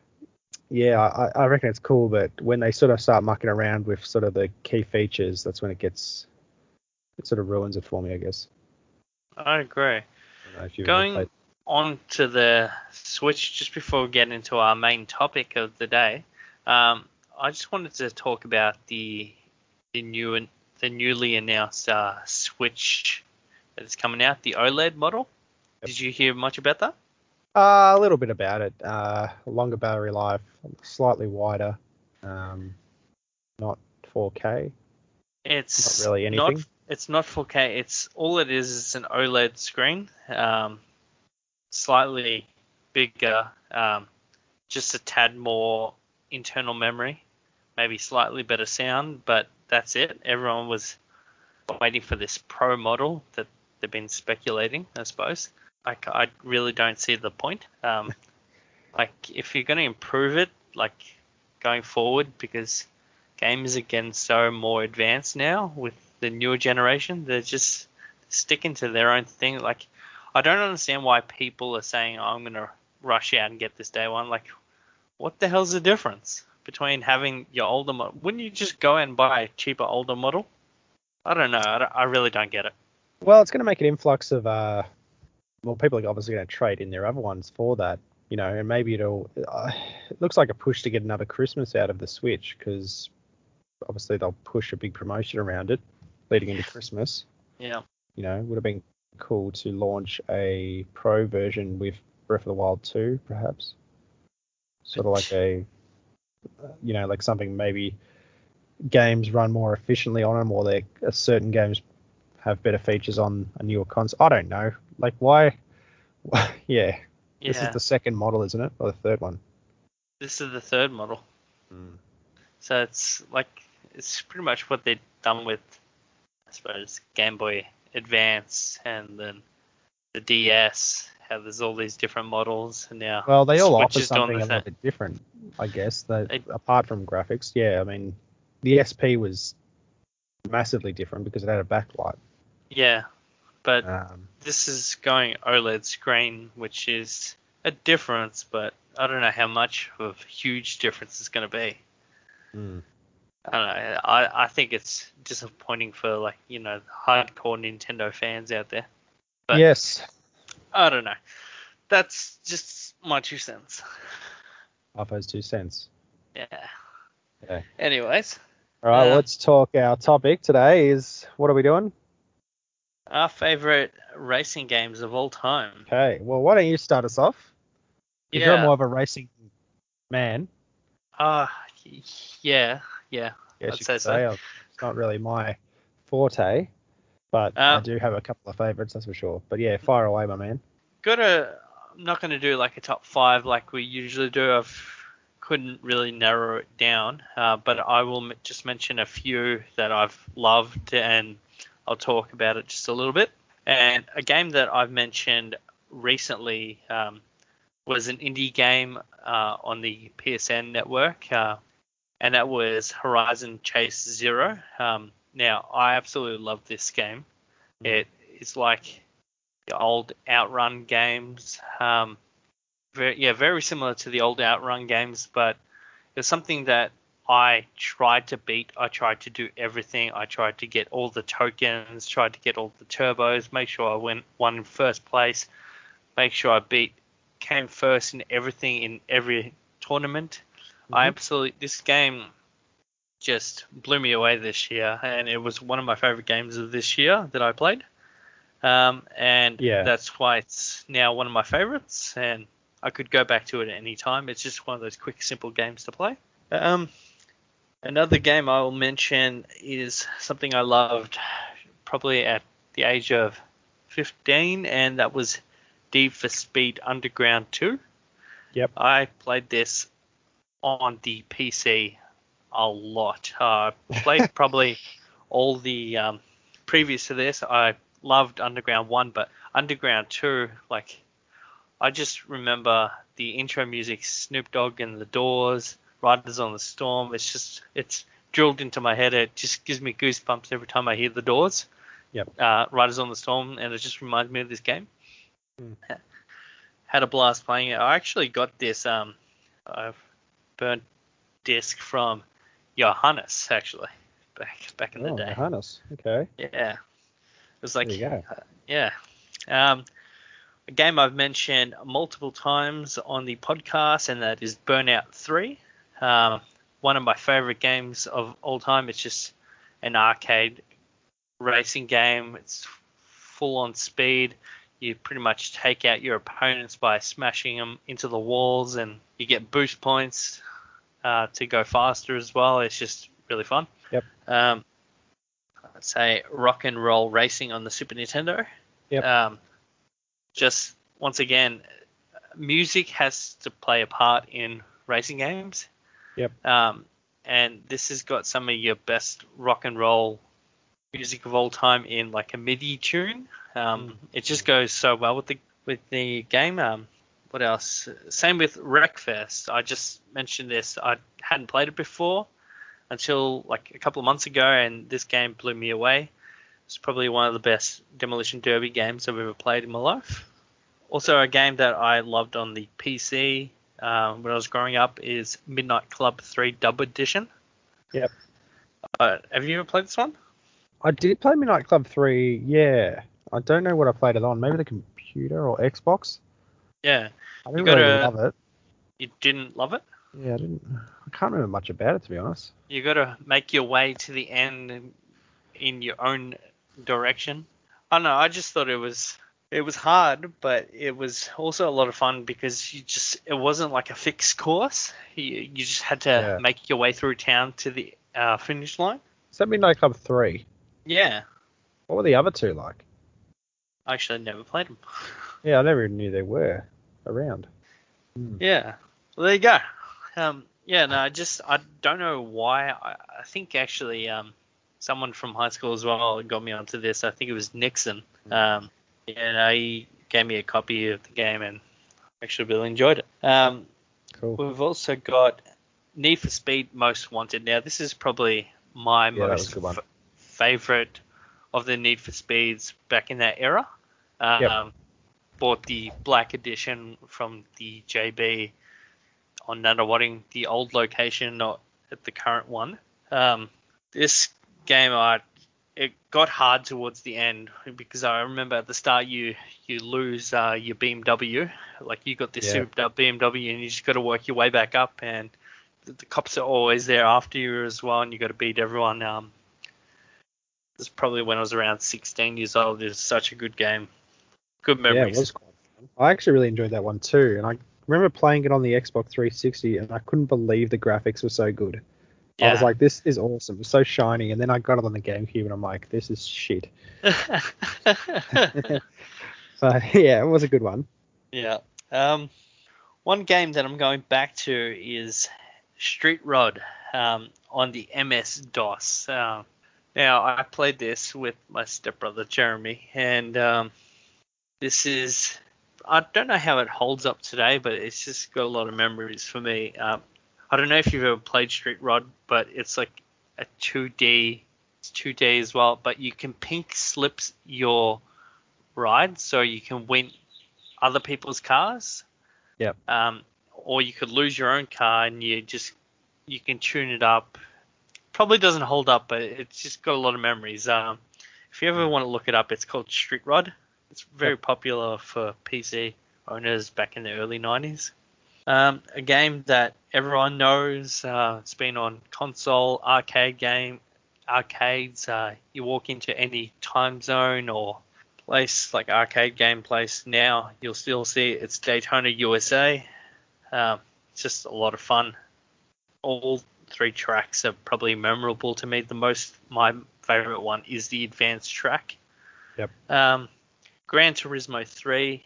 A: yeah, I reckon it's cool, but when they sort of start mucking around with sort of the key features, that's when it sort of ruins it for me, I guess.
B: I agree.
A: I don't know if you've ever
B: Going
A: played.
B: on to the Switch, just before we get into our main topic of the day, I just wanted to talk about the newly announced Switch that is coming out, the OLED model.
A: Yep.
B: Did you hear much about that?
A: A little bit about it. Longer battery life, slightly wider, not 4K.
B: It's
A: Not really anything.
B: It's not 4K. It's all it is an OLED screen, slightly bigger, just a tad more internal memory, maybe slightly better sound, but that's it. Everyone was waiting for this Pro model that they've been speculating, I suppose. I really don't see the point. Like, if you're going to improve it, like, going forward, because games are getting so more advanced now with the newer generation, they're just sticking to their own thing. Like, I don't understand why people are saying, oh, I'm going to rush out and get this day one. Like, what the hell's the difference between having your older model? Wouldn't you just go and buy a cheaper older model? I don't know. I really don't get it.
A: Well, it's going to make an influx of people are obviously going to trade in their other ones for that, and maybe it looks like a push to get another Christmas out of the Switch because obviously they'll push a big promotion around it leading into Christmas.
B: Yeah.
A: It would have been cool to launch a Pro version with Breath of the Wild 2, perhaps. Sort of like like something maybe games run more efficiently on them, or certain games have better features on a newer console. I don't know. Like, why? Yeah. This is
B: Yeah,
A: the second model, isn't it? Or the third one?
B: this is the third model.
A: Mm.
B: So it's pretty much what they've done with, I suppose, Game Boy Advance and then the DS. How there's all these different models, and now
A: Well, they all
B: Switch
A: offer
B: is doing
A: something
B: the
A: a little
B: same.
A: bit different, I guess.
B: They,
A: Apart from graphics, yeah. I mean, the SP was massively different because it had a backlight.
B: yeah, but
A: Um,
B: this is going OLED screen, which is a difference, but I don't know how much of a huge difference it's going to be.
A: mm.
B: I don't know. I think it's disappointing for hardcore Nintendo fans out there. But
A: Yes.
B: I don't know. That's just my 2 cents.
A: Half those 2 cents.
B: Yeah.
A: Okay.
B: Anyways,
A: All right, well, let's talk. Our topic today is, what are we doing?
B: our favorite racing games of all time.
A: Okay, well, why don't you start us off? Because you're
B: Yeah.
A: more of a racing man,
B: Uh, yeah.
A: I guess
B: I'd
A: you
B: say
A: could
B: so.
A: say. It's not really my forte, but I
B: Um,
A: do have a couple of favorites, that's for sure. But yeah, fire away, my man.
B: I'm not gonna do like a top five like we usually do. Couldn't really narrow it down, but I will just mention a few that I've loved, and I'll talk about it just a little bit. And a game that I've mentioned recently was an indie game on the PSN network, and that was Horizon Chase Zero. Now, I absolutely love this game.
A: Mm.
B: It is like the old Outrun games. Very similar to the old Outrun games, but it was something that I tried to beat. I tried to do everything. I tried to get all the tokens, tried to get all the turbos, make sure I won in first place, make sure came first in everything in every tournament.
A: Hmm.
B: This game just blew me away this year, and it was one of my favorite games of this year that I played. And
A: Yeah.
B: that's why it's now one of my favorites, and I could go back to it at any time. It's just one of those quick, simple games to play. Um, Another game I will mention is something I loved probably at the age of 15, and that was Need for Speed Underground 2.
A: Yep.
B: I played this on the PC a lot. I played probably all the previous to this. I loved Underground 1, but Underground 2, like, I just remember the intro music, Snoop Dogg and the Doors, Riders on the Storm. It's drilled into my head. It just gives me goosebumps every time I hear the Doors,
A: Yep.
B: Riders on the Storm, and it just reminds me of this game.
A: Mm.
B: Had a blast playing it. I actually got this burnt disc from Johannes, actually, back in the
A: Oh,
B: day.
A: Johannes. Okay.
B: Yeah, it was
A: There you
B: like,
A: go.
B: yeah. Um, a game I've mentioned multiple times on the podcast, and that is Burnout 3. One of my favorite games of all time. It's just an arcade racing game. It's full on speed. You pretty much take out your opponents by smashing them into the walls, and you get boost points to go faster as well. It's just really fun.
A: Yep.
B: Um, I'd say Rock and Roll Racing on the Super Nintendo.
A: Yep.
B: Just once again, music has to play a part in racing games.
A: Yep.
B: And this has got some of your best rock and roll music of all time in like a MIDI tune.
A: Mm.
B: It just goes so well with the game. What else? Same with Wreckfest. I just mentioned this. I hadn't played it before until like a couple of months ago, and this game blew me away. It's probably one of the best Demolition Derby games I've ever played in my life. Also, a game that I loved on the PC when I was growing up is Midnight Club 3 Dub Edition.
A: Yep.
B: Have you ever played this one?
A: I did play Midnight Club 3, yeah. I don't know what I played it on. Maybe the computer or Xbox.
B: Yeah.
A: I
B: You
A: didn't really
B: gotta.
A: love it.
B: You didn't love it?
A: Yeah, I can't remember much about it, to be honest.
B: You gotta make your way to the end in your own direction. I don't know. I just thought it was hard, but it was also a lot of fun because it wasn't like a fixed course. You just had to
A: Yeah.
B: make your way through town to the finish line.
A: Is that Midnight Club 3?
B: Yeah,
A: What were the other two like?
B: I actually never played them.
A: Yeah, I never even knew they were around.
B: Yeah, well, there you go. Yeah, no, I don't know why. I think actually someone from high school as well got me onto this. I think it was Nixon. He gave me a copy of the game and actually really enjoyed it.
A: Cool.
B: We've also got Need for Speed Most Wanted. Now, this is probably my
A: Yeah, that was
B: most
A: a good one.
B: favorite of the Need for Speeds back in that era.
A: Yep.
B: Bought the black edition from the JB on Nunawading, the old location, not at the current one. This game, it got hard towards the end because I remember at the start you lose your BMW, like you got this
A: Yeah.
B: souped up BMW and you just got to work your way back up, and the cops are always there after you as well, and you got to beat everyone. This is probably when I was around 16 years old. It's such a good game. Good
A: Yeah,
B: memories.
A: it was quite fun. I actually really enjoyed that one too, and I remember playing it on the Xbox 360, and I couldn't believe the graphics were so good. I was
B: Yeah.
A: like, this is awesome. It was so shiny, and then I got it on the GameCube, and I'm like, this is shit. So yeah, it was a good one.
B: Yeah. One game that I'm going back to is Street Rod on the MS-DOS. Now, I played this with my stepbrother Jeremy, and this is, I don't know how it holds up today, but it's just got a lot of memories for me. I don't know if you've ever played Street Rod, but it's like a 2D, it's 2D as well, but you can pink slips your ride, so you can win other people's cars.
A: Yep.
B: Or you could lose your own car and you can tune it up. Probably doesn't hold up, but it's just got a lot of memories. If you ever want to look it up, it's called Street Rod. It's very popular for PC owners back in the early 90s. A game that everyone knows. It's been on console, arcades. You walk into any time zone or place like arcade game place now, you'll still see it's Daytona, USA. It's just a lot of fun. All three tracks are probably memorable to me. My favorite one is the advanced track.
A: Yep.
B: Gran Turismo 3,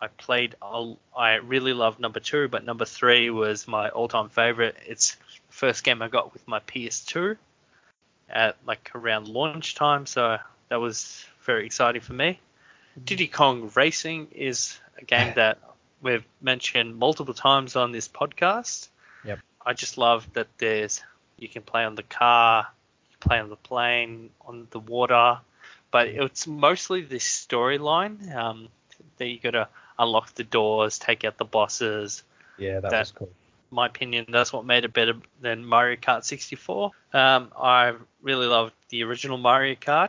B: I really love number 2, but number 3 was my all-time favorite. It's the first game I got with my PS2 at like around launch time, so that was very exciting for me. Diddy Kong Racing is a game that we've mentioned multiple times on this podcast.
A: Yep.
B: I just love that you can play on the car, you can play on the plane, on the water, but it's mostly the storyline that you got to unlock the doors, take out the bosses.
A: Yeah, that was cool.
B: In my opinion, that's what made it better than Mario Kart 64. I really loved the original Mario Kart,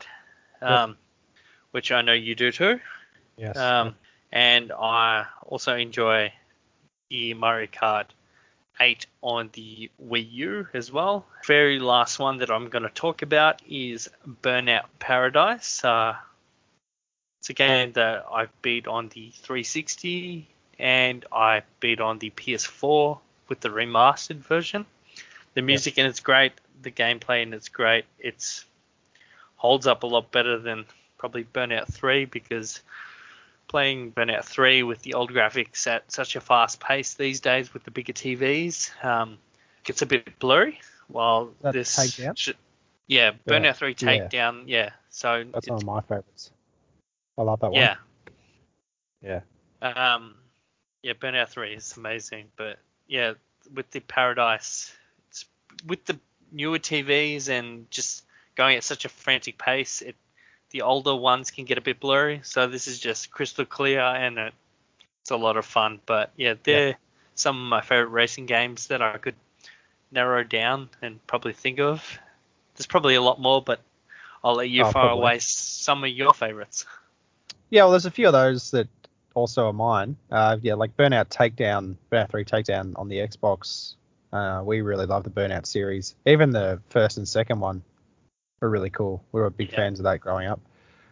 B: which I know you do too.
A: Yes.
B: And I also enjoy the Mario Kart 8 on the Wii U as well. Very last one that I'm going to talk about is Burnout Paradise. It's a game that I beat on the 360 and I beat on the PS4 with the remastered version. The music in it's great, the gameplay in it's great. It holds up a lot better than probably Burnout 3 because playing Burnout 3 with the old graphics at such a fast pace these days with the bigger TVs gets a bit blurry. While this,
A: Takedown?
B: Burnout 3 Takedown, So
A: that's one of my favorites. I love that one. Yeah.
B: Burnout 3 is amazing, but with the Paradise, with the newer TVs and just going at such a frantic pace, the older ones can get a bit blurry. So this is just crystal clear and it's a lot of fun. But they're some of my favorite racing games that I could narrow down and probably think of. There's probably a lot more, but I'll let you fire away some of your favorites.
A: Yeah, well, there's a few of those that also are mine. Like Burnout 3 Takedown on the Xbox. We really love the Burnout series. Even the first and second one were really cool. We were big fans of that growing up.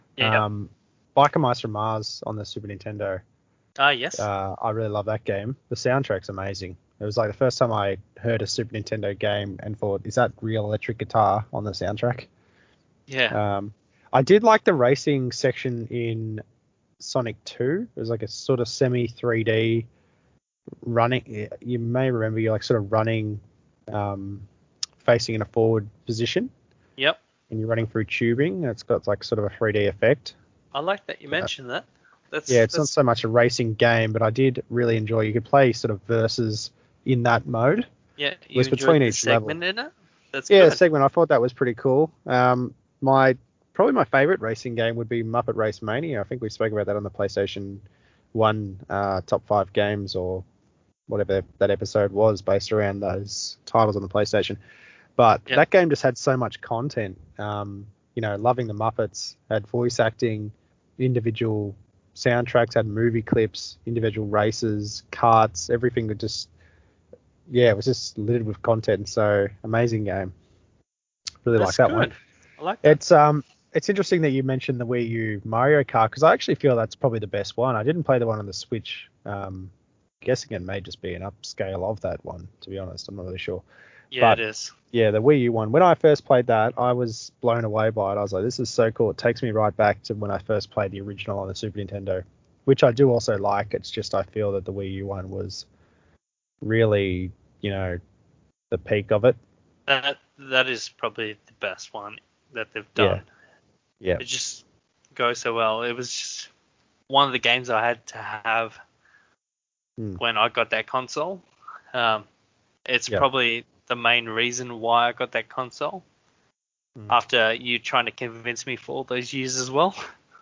A: Biker Mice from Mars on the Super Nintendo.
B: Yes.
A: I really love that game. The soundtrack's amazing. It was like the first time I heard a Super Nintendo game and thought, is that real electric guitar on the soundtrack?
B: Yeah.
A: I did like the racing section in Sonic 2. It was like a sort of semi 3D running. You may remember you're like sort of running, facing in a forward position,
B: Yep.
A: and you're running through tubing. It's got like sort of a 3D effect.
B: I like that you mentioned that.
A: It's not so much a racing game, but I did really enjoy. You could play sort of versus in that mode.
B: Yeah,
A: It was
B: you enjoyed
A: between
B: the
A: each level.
B: segment in it? That's
A: Yeah,
B: good.
A: segment. I thought that was pretty cool. Probably my favorite racing game would be Muppet Race Mania. I think we spoke about that on the PlayStation 1 top 5 games, or whatever that episode was, based around those titles on the PlayStation. But
B: Yep.
A: that game just had so much content. Loving the Muppets, had voice acting, individual soundtracks, had movie clips, individual races, karts, everything would just, it was just littered with content. So amazing game. Really like
B: That's
A: that
B: good.
A: one.
B: I like that.
A: It's interesting that you mentioned the Wii U Mario Kart, because I actually feel that's probably the best one. I didn't play the one on the Switch. Guessing it may just be an upscale of that one, to be honest. I'm not really sure.
B: Yeah,
A: But
B: it is.
A: yeah, the Wii U one. When I first played that, I was blown away by it. I was like, this is so cool. It takes me right back to when I first played the original on the Super Nintendo, which I do also like. It's just I feel that the Wii U one was really, the peak of it.
B: That is probably the best one that they've
A: Yeah.
B: done.
A: Yeah.
B: It just goes so well. It was just one of the games I had to have when I got that console. It's probably the main reason why I got that console. After you trying to convince me for all those years as well.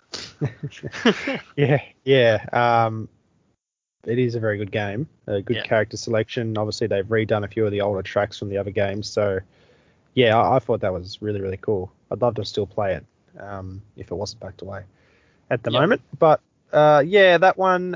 A: Yeah. It is a very good game. A good character selection. Obviously, they've redone a few of the older tracks from the other games. So, yeah, I thought that was really, really cool. I'd love to still play it if it wasn't backed away at the moment. But, that one,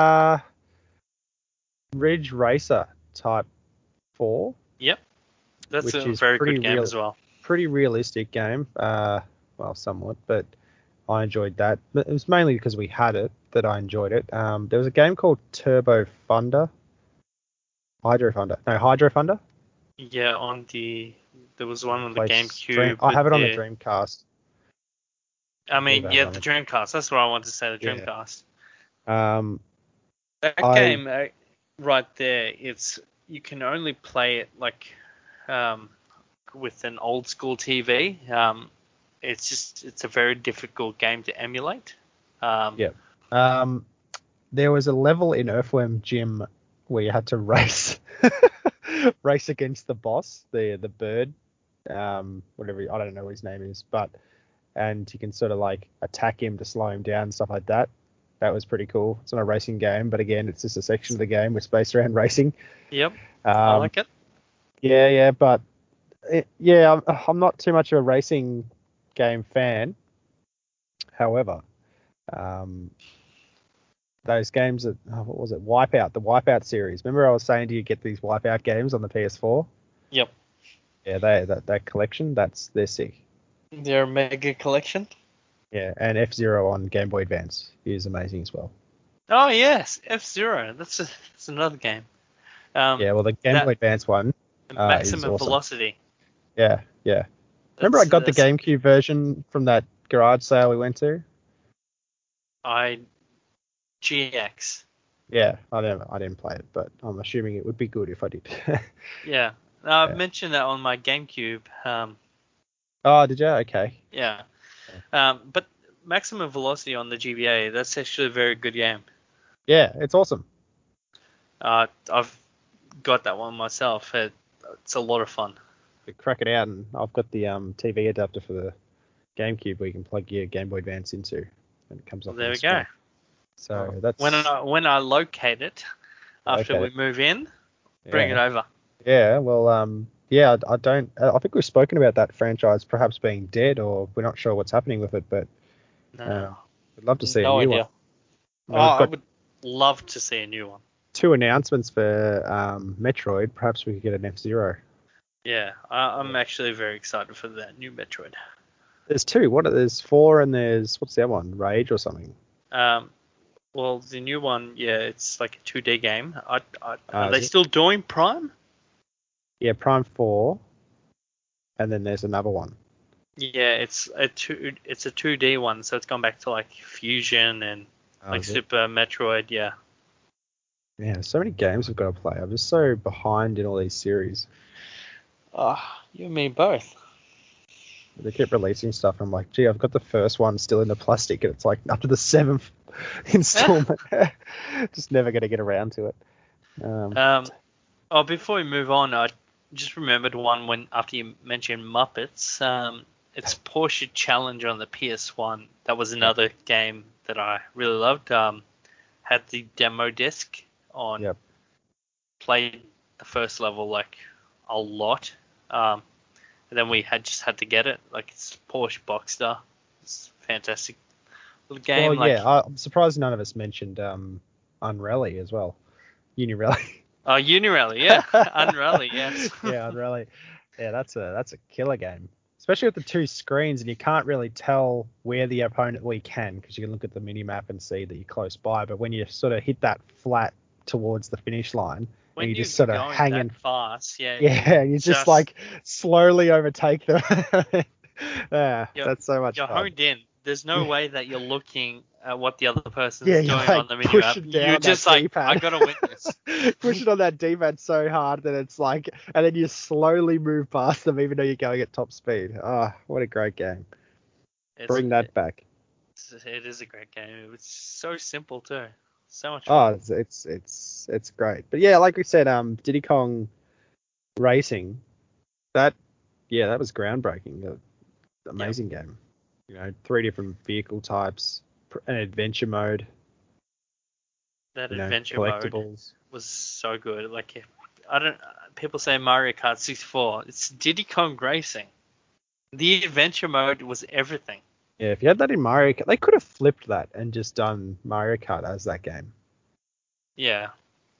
A: Ridge Racer Type 4.
B: Yep. That's
A: which
B: a
A: is
B: very
A: pretty
B: good game as well.
A: Pretty realistic game. Well, somewhat, but I enjoyed that. But it was mainly because we had it that I enjoyed it. There was a game called Turbo Thunder. Hydro Thunder. No, Hydro Thunder.
B: Yeah, there was one on the GameCube.
A: I have it on the Dreamcast.
B: I mean, the Dreamcast. That's what I wanted to say, the Dreamcast. That game right there, you can only play it like with an old school TV. It's a very difficult game to emulate.
A: There was a level in Earthworm Jim where you had to race against the boss, the bird, whatever, I don't know what his name is, and you can sort of like attack him to slow him down and stuff like that. That was pretty cool. It's not a racing game, but again, it's just a section of the game which is based around racing.
B: Yep, I like it.
A: Yeah, but I'm not too much of a racing game fan. However, those games that, what was it? Wipeout, the Wipeout series. Remember I was saying to you get these Wipeout games on the PS4?
B: Yep.
A: Yeah, that collection, they're sick.
B: Their mega collection?
A: Yeah, and F-Zero on Game Boy Advance is amazing as well.
B: Oh yes, F-Zero. That's another game.
A: Well, the Game Boy Advance one
B: Maximum
A: is awesome.
B: Velocity.
A: Yeah. Remember I got the GameCube version from that garage sale we went to?
B: GX.
A: Yeah, I didn't play it, but I'm assuming it would be good if I did.
B: Yeah. I've mentioned that on my GameCube.
A: Oh, did you? Okay.
B: Yeah. But Maximum Velocity on the GBA, that's actually a very good game.
A: Yeah, it's awesome.
B: I've got that one myself. It's a lot of fun.
A: You crack it out, and I've got the TV adapter for the GameCube where you can plug your Game Boy Advance into, and it comes off.
B: There we go.
A: So that's
B: when I locate it after we move in, bring it over.
A: Yeah, well, I don't. I think we've spoken about that franchise perhaps being dead, or we're not sure what's happening with it. But I'd love to see a new one.
B: I would love to see a new one.
A: 2 announcements for Metroid. Perhaps we could get an F-Zero.
B: Yeah, I'm actually very excited for that new Metroid.
A: There's 2. There's 4 and there's, what's the other one? Rage or something?
B: Well, the new one, yeah, it's like a 2D game. Are they
A: Is it?
B: still doing Prime?
A: Yeah, Prime 4, and then there's another one.
B: Yeah, it's a 2D one, so it's gone back to like Fusion and like
A: Is it?
B: Super Metroid. Yeah.
A: Yeah, there's so many games I've got to play. I'm just so behind in all these series.
B: Oh, you and me both.
A: They keep releasing stuff. I'm like, gee, I've got the first one still in the plastic, and it's like up to the 7th installment. Just never going to get around to it.
B: Oh, before we move on, I just remembered one when after you mentioned Muppets. It's Porsche Challenge on the PS1. That was another game that I really loved. Had the demo disc on.
A: Yep.
B: Played the first level like a lot. And then we had to get it. Like it's Porsche Boxster. It's a fantastic little game.
A: Well, yeah, I'm surprised none of us mentioned Unrally as well. Unirally.
B: Oh, Unirally, yeah. Unrally, yes.
A: Yeah, Unrally. Yeah, that's a killer game. Especially with the two screens, and you can't really tell where the opponent. Well, you can because you can look at the mini map and see that you're close by. But when you sort of hit that flat towards the finish line,
B: When
A: and you
B: you're
A: just sort of
B: going
A: hanging,
B: that fast, yeah,
A: yeah, you just like slowly overtake them. Yeah, that's so much
B: you're
A: fun.
B: honed in. There's no way that you're looking at what the other
A: Yeah,
B: person's
A: you're
B: doing
A: like
B: on the mini map.
A: pushing
B: You're
A: down that
B: just like,
A: D-pad.
B: I gotta win this.
A: Pushing on that D-pad so hard that it's like, and then you slowly move past them even though you're going at top speed. Ah, what a great game. Bring that back.
B: It is a great game. It's so simple too. So much
A: Oh,
B: fun.
A: it's great. But yeah, like we said, Diddy Kong Racing, that that was groundbreaking. Amazing game. You know, 3 different vehicle types, an adventure mode.
B: That
A: You know,
B: adventure mode
A: collectibles.
B: was so good. Like, I don't. People say Mario Kart 64. It's Diddy Kong Racing. The adventure mode was everything.
A: Yeah, if you had that in Mario Kart, they could have flipped that and just done Mario Kart as that game.
B: Yeah.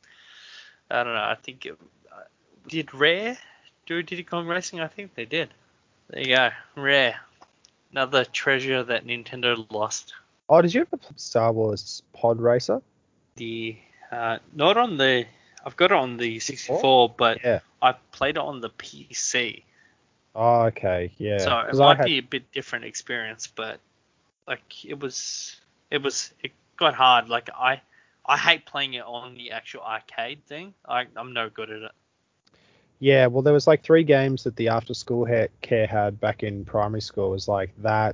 B: I don't know. I think did Rare do Diddy Kong Racing? I think they did. There you go. Rare. Another treasure that Nintendo lost.
A: Oh, did you ever play Star Wars Pod Racer?
B: The not on the. I've got it on the 64, but
A: Yeah.
B: I played it on the PC.
A: Oh, okay. Yeah.
B: So it
A: Because I
B: might
A: had.
B: be a bit different experience, but like it got hard. Like I hate playing it on the actual arcade thing. I'm no good at it.
A: Yeah, well, there was like 3 games that the after school care had back in primary school. It was like that.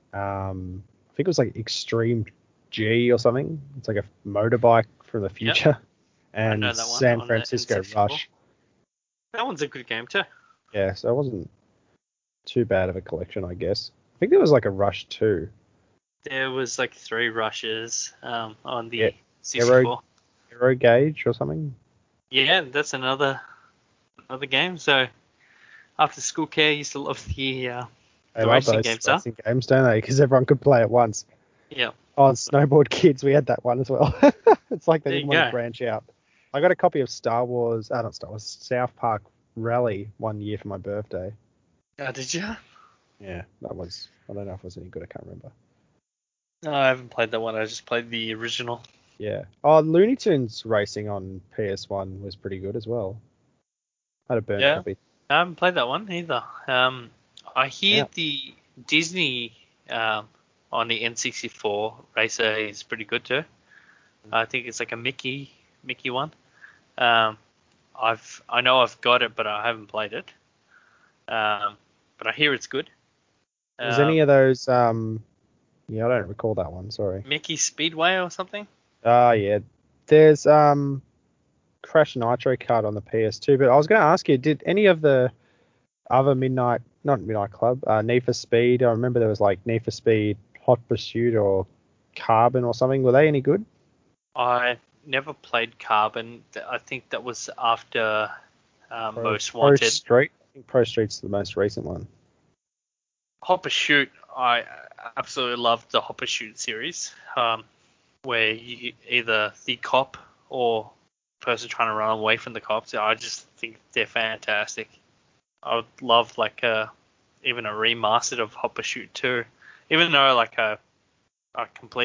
A: I think it was like Extreme G or something. It's like a motorbike from the
B: Yep,
A: future.
B: I know
A: And
B: that one
A: San
B: on the
A: Francisco
B: N64.
A: Rush.
B: That one's a good game too.
A: Yeah, so it wasn't too bad of a collection, I guess. I think there was like a Rush 2.
B: There was like 3 rushes on
A: Yeah,
B: the 64.
A: Aero Gauge or something.
B: Yeah, that's another game. So after school care, used to love
A: They
B: the
A: love
B: racing
A: those
B: games, huh?
A: racing games, don't they? Because everyone could play at once.
B: Yeah.
A: Oh, and Snowboard Kids, we had that one as well. It's like they
B: There
A: didn't
B: you
A: want to
B: go.
A: branch out. I got a copy of not Star Wars, South Park Rally one year for my birthday.
B: Oh, did you?
A: Yeah, I don't know if it was any good, I can't remember.
B: No, I haven't played that one. I just played the original.
A: Yeah. Oh, Looney Tunes Racing on PS1 was pretty good as well. I had a burnt
B: Yeah,
A: copy.
B: I haven't played that one either. I hear
A: Yeah.
B: the Disney on the N64 racer is pretty good too. I think it's like a Mickey one. Um, I know I've got it, but I haven't played it. But I hear it's good.
A: Was any
B: Um,
A: of those yeah, I don't recall that one, sorry.
B: Mickey Speedway or something?
A: Ah, yeah. There's Crash Nitro Kart on the PS2, but I was going to ask you, did any of the other not Midnight Club, Need for Speed, I remember there was like Need for Speed Hot Pursuit or Carbon or something, were they any good?
B: I never played Carbon. I think that was after Most
A: Pro
B: Wanted.
A: Street? I think Pro Street's the most recent one.
B: Hopper Shoot, I absolutely loved the Hopper Shoot series, where you either the cop or person trying to run away from the cops. I just think they're fantastic. I would love like even a remastered of Hopper Shoot 2, even though like I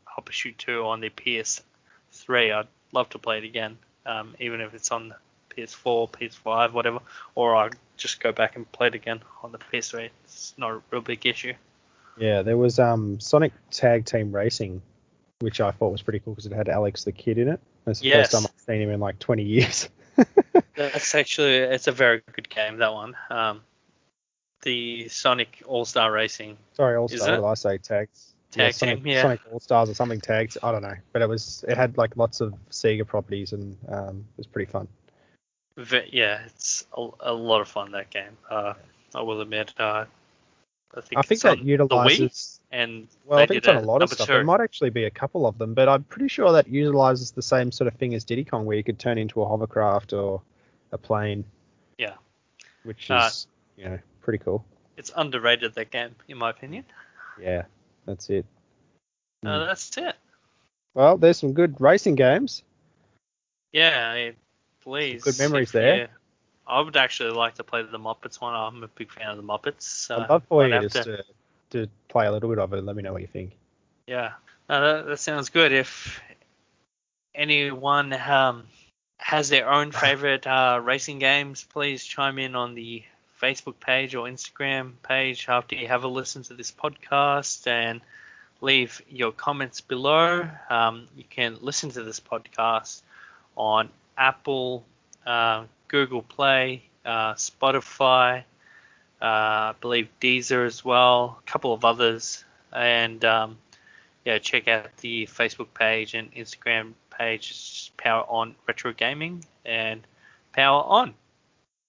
B: Hopper Shoot 2 on the PS3. I'd love to play it again, even if it's on the PS4, PS5, whatever, or I'd just go back and play it again on the PS3. It's not a real big issue.
A: Yeah, there was Sonic Tag Team Racing, which I thought was pretty cool because it had Alex the Kid in it. That's the first time I've seen him in like 20 years.
B: It's a very good game, that one. The Sonic All-Star Racing.
A: Sorry, All-Star. What did I say? Tags.
B: Tag Team, yeah.
A: Sonic All-Stars or something tagged. I don't know. But it had like lots of Sega properties and it was pretty fun.
B: Yeah, it's a lot of fun, that game. I will admit. I
A: think that utilizes.
B: And
A: I think it's on a lot of stuff. There might actually be a couple of them, but I'm pretty sure that utilizes the same sort of thing as Diddy Kong, where you could turn into a hovercraft or a plane.
B: Yeah.
A: Which is, pretty cool.
B: It's underrated, that game, in my opinion.
A: Yeah, that's it.
B: That's it.
A: Well, there's some good racing games.
B: Yeah, please.
A: Some good memories there.
B: I would actually like to play the Muppets one. I'm a big fan of the Muppets.
A: I'd love for you to play a little bit of it and let me know what you think.
B: Yeah, that sounds good. If anyone has their own favorite racing games, please chime in on the Facebook page or Instagram page after you have a listen to this podcast and leave your comments below. You can listen to this podcast on Apple, Google Play, Spotify, I believe Deezer as well, a couple of others, and check out the Facebook page and Instagram page. It's Power On Retro Gaming and Power On.